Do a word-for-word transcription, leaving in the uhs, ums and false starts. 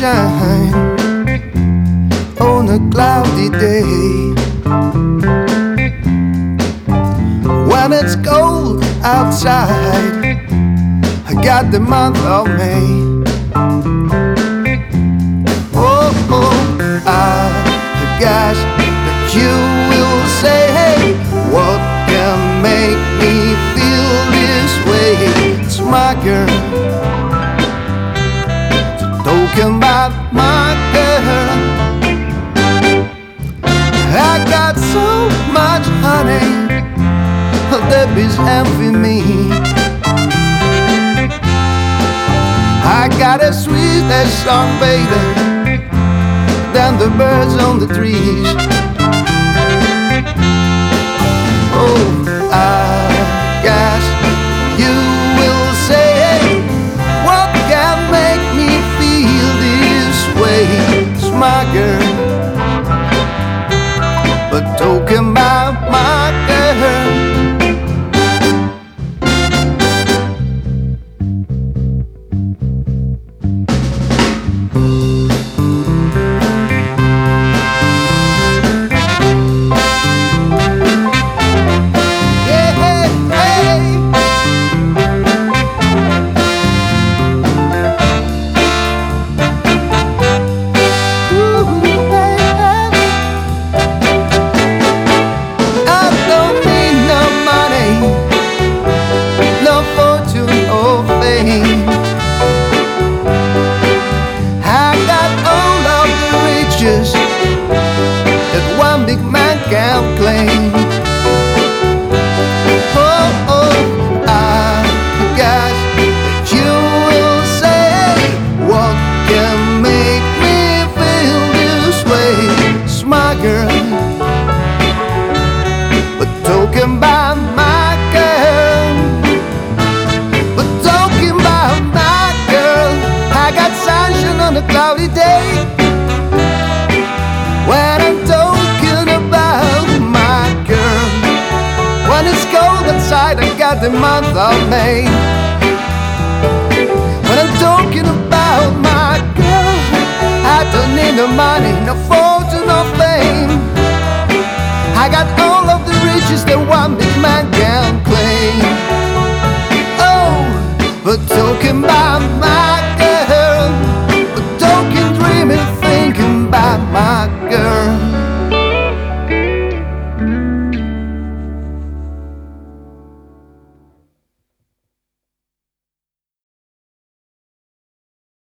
sunshine on a cloudy day. When it's cold outside, I got the month of May. Oh, oh, I guess that you will say, hey, what can make me feel this way? It's my girl, talking about my girl. I got so much honey, the bees envy me. I got a sweetest song, baby, than the birds on the trees. Oh, I guess you will say, hey, what can make me feel this way? It's my girl, but talking about my girl. That one big man can't claim. Oh, oh, I guess that you will say, what can make me feel this way? It's my girl, but talking about my girl, but talking about my girl. I got sunshine on a cloudy day. When I'm talking about my girl, when it's cold outside, I got the month of May. When I'm talking about my girl, I don't need no money, no fortune, no fame. I got all of the riches that one big man can claim. Oh, but talking about my girl,